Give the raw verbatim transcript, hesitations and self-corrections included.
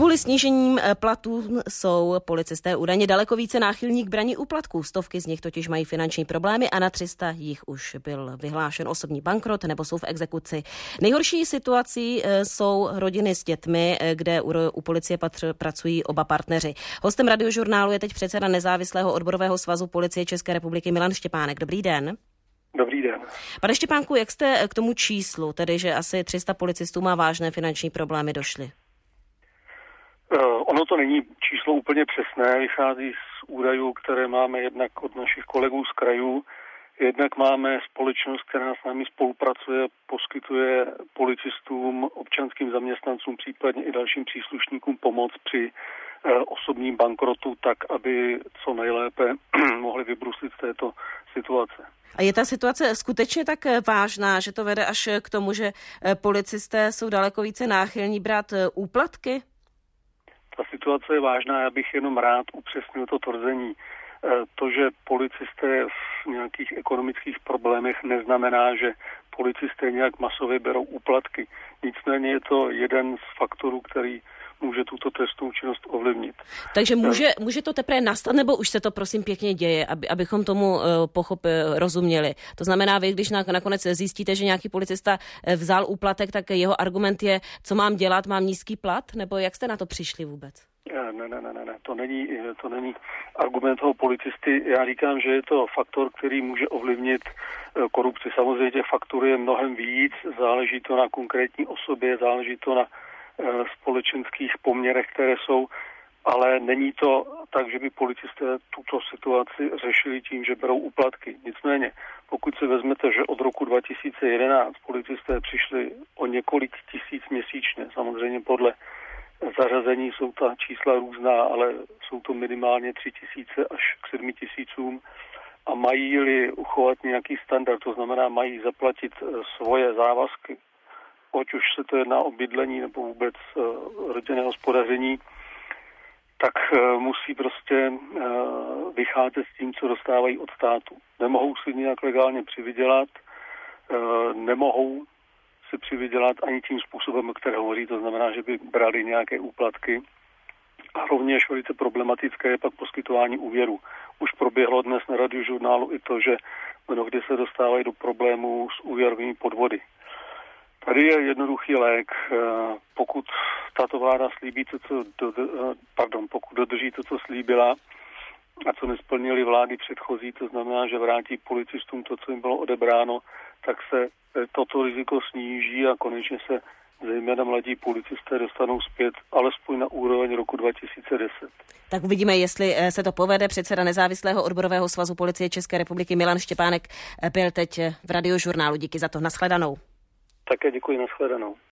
Kvůli snížením platů jsou policisté údajně daleko více náchylní k braní úplatků. Stovky z nich totiž mají finanční problémy a na tři sta jich už byl vyhlášen osobní bankrot nebo jsou v exekuci. Nejhorší situací jsou rodiny s dětmi, kde u policie patř, pracují oba partneři. Hostem Radiožurnálu je teď předseda nezávislého odborového svazu Policie České republiky Milan Štěpánek. Dobrý den. Dobrý den. Pane Štěpánku, jak jste k tomu číslu, tedy že asi tři sta policistů má vážné finanční problémy, došli? Uh, ono to není číslo úplně přesné, vychází z údajů, které máme jednak od našich kolegů z krajů, jednak máme společnost, která s námi spolupracuje, poskytuje policistům, občanským zaměstnancům, případně i dalším příslušníkům pomoc při uh, osobním bankrotu, tak aby co nejlépe mohli vybrusit z této situace. A je ta situace skutečně tak vážná, že to vede až k tomu, že policisté jsou daleko více náchylní brát úplatky? Ta situace je vážná, já bych jenom rád upřesnil to tvrzení. To, že policisté v nějakých ekonomických problémech, neznamená, že policisté nějak masově berou úplatky. Nicméně je to jeden z faktorů, který může tuto trestnou činnost ovlivnit. Takže může, může to teprve nastat, nebo už se to prosím pěkně děje, aby, abychom tomu uh, pochop, uh, rozuměli? To znamená, vy, když na, nakonec zjistíte, že nějaký policista vzal úplatek, tak jeho argument je, co mám dělat, mám nízký plat? Nebo jak jste na to přišli vůbec? Ne, ne, ne, ne, ne. To není, to není argument toho policisty. Já říkám, že je to faktor, který může ovlivnit korupci. Samozřejmě těch faktorů je mnohem víc, záleží to na konkrétní osobě, záleží to na společenských poměrech, které jsou, ale není to tak, že by policisté tuto situaci řešili tím, že berou úplatky. Nicméně, pokud si vezmete, že od roku dva tisíce jedenáct policisté přišli o několik tisíc měsíčně, samozřejmě podle zařazení jsou ta čísla různá, ale jsou to minimálně tři tisíce až k sedmi tisícům a mají-li uchovat nějaký standard, to znamená mají zaplatit svoje závazky, ať už se to jedná o bydlení nebo vůbec uh, rodinné hospodaření, tak uh, musí prostě uh, vycházet s tím, co dostávají od státu. Nemohou si nějak legálně přivydělat, uh, nemohou si přivydělat ani tím způsobem, o které hovoří, to znamená, že by brali nějaké úplatky. A rovněž velice problematické je pak poskytování úvěru. Už proběhlo dnes na Radiožurnálu i to, že mnohdy se dostávají do problémů s úvěrovými podvody. Tady je jednoduchý lék. Pokud tato vláda slíbí to, co do, pardon, pokud dodrží to, co slíbila a co nesplnili vlády předchozí, to znamená, že vrátí policistům to, co jim bylo odebráno, tak se toto riziko sníží a konečně se zejména mladí policisté dostanou zpět alespoň na úroveň roku dva tisíce deset. Tak uvidíme, jestli se to povede. Předseda nezávislého odborového svazu Policie České republiky Milan Štěpánek byl teď v Radiožurnálu. Díky za to. Nashledanou. Také děkuji, nashledanou.